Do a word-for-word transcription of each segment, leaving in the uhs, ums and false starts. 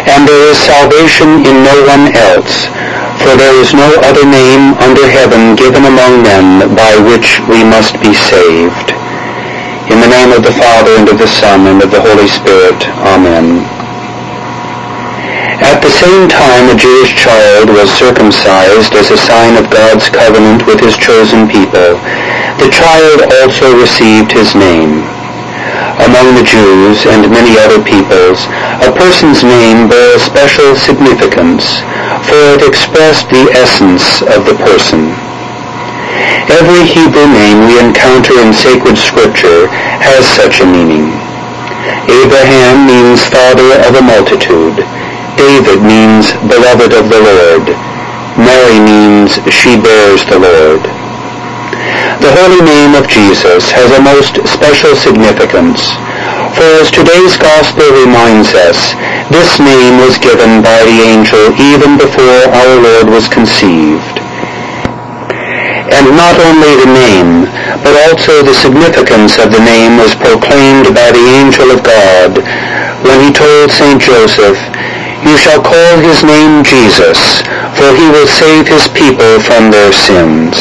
And there is salvation in no one else, for there is no other name under heaven given among men by which we must be saved. In the name of the Father, and of the Son, and of the Holy Spirit. Amen. At the same time a Jewish child was circumcised as a sign of God's covenant with his chosen people. The child also received his name. Among the Jews and many other peoples, a person's name bore a special significance, for it expressed the essence of the person. Every Hebrew name we encounter in sacred scripture has such a meaning. Abraham means father of a multitude. David means beloved of the Lord. Mary means she bears the Lord. The holy name of Jesus has a most special significance, for as today's gospel reminds us, this name was given by the angel even before our Lord was conceived. And not only the name, but also the significance of the name was proclaimed by the angel of God when he told Saint Joseph, "You shall call his name Jesus, for he will save his people from their sins."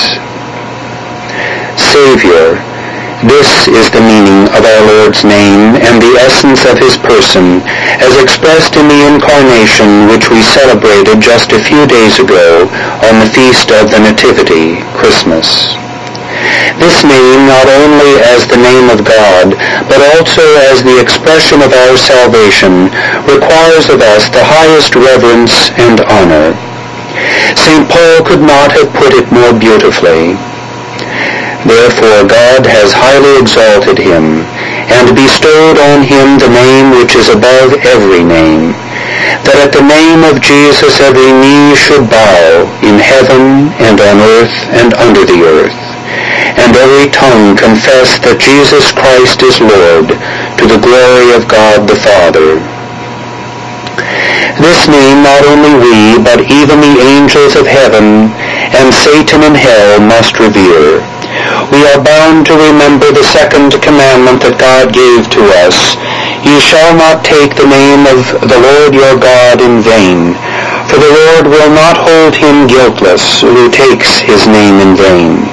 Savior. This is the meaning of our Lord's name and the essence of his person, as expressed in the Incarnation, which we celebrated just a few days ago on the Feast of the Nativity, Christmas. This name, not only as the name of God, but also as the expression of our salvation, requires of us the highest reverence and honor. Saint Paul could not have put it more beautifully. Therefore God has highly exalted him, and bestowed on him the name which is above every name, that at the name of Jesus every knee should bow, in heaven and on earth and under the earth, and every tongue confess that Jesus Christ is Lord, to the glory of God the Father. This name not only we, but even the angels of heaven and Satan in hell must revere. We are bound to remember the second commandment that God gave to us. "You shall not take the name of the Lord your God in vain, for the Lord will not hold him guiltless who takes his name in vain."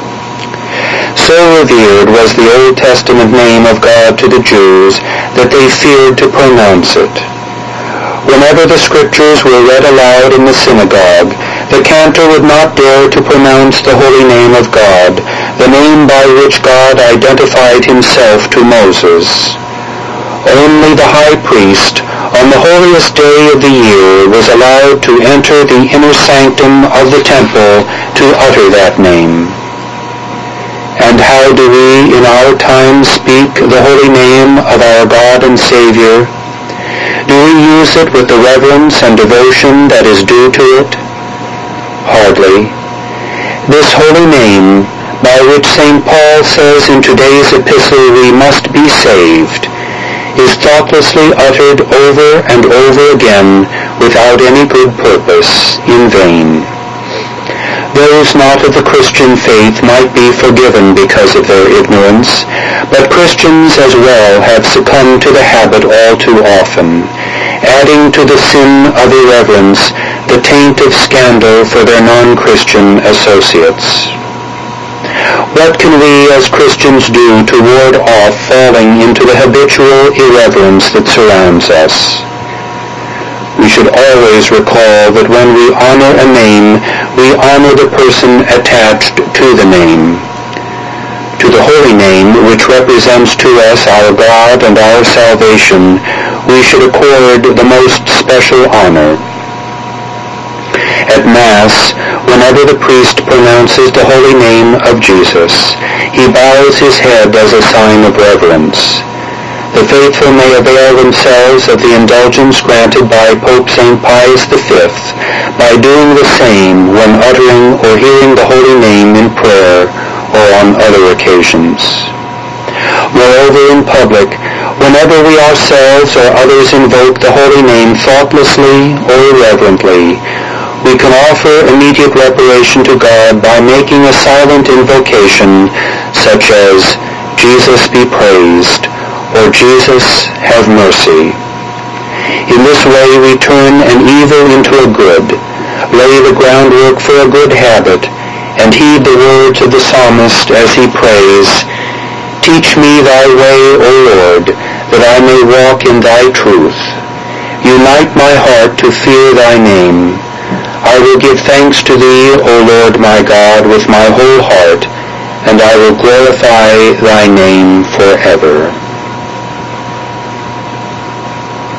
So revered was the Old Testament name of God to the Jews that they feared to pronounce it. Whenever the scriptures were read aloud in the synagogue, the cantor would not dare to pronounce the holy name of God, the name by which God identified himself to Moses. Only the high priest, on the holiest day of the year, was allowed to enter the inner sanctum of the temple to utter that name. And how do we in our time speak the holy name of our God and Savior? Do we use it with the reverence and devotion that is due to it? Hardly. This holy name, by which Saint Paul says in today's epistle we must be saved, is thoughtlessly uttered over and over again without any good purpose, in vain. Those not of the Christian faith might be forgiven because of their ignorance, but Christians as well have succumbed to the habit all too often, adding to the sin of irreverence the taint of scandal for their non-Christian associates. What can we as Christians do to ward off falling into the habitual irreverence that surrounds us? We should always recall that when we honor a name, we honor the person attached to the name. To the holy name, which represents to us our God and our salvation, we should accord the most special honor. At Mass, whenever the priest pronounces the holy name of Jesus, he bows his head as a sign of reverence. The faithful may avail themselves of the indulgence granted by Pope Saint Pius the Fifth by doing the same when uttering or hearing the holy name in prayer or on other occasions. Moreover, in public, whenever we ourselves or others invoke the holy name thoughtlessly or irreverently, we can offer immediate reparation to God by making a silent invocation such as, "Jesus be praised," or "Jesus have mercy." In this way we turn an evil into a good, lay the groundwork for a good habit, and heed the words of the psalmist as he prays, "Teach me thy way, O Lord, that I may walk in thy truth. Unite my heart to fear thy name. I will give thanks to thee, O Lord my God, with my whole heart, and I will glorify thy name forever."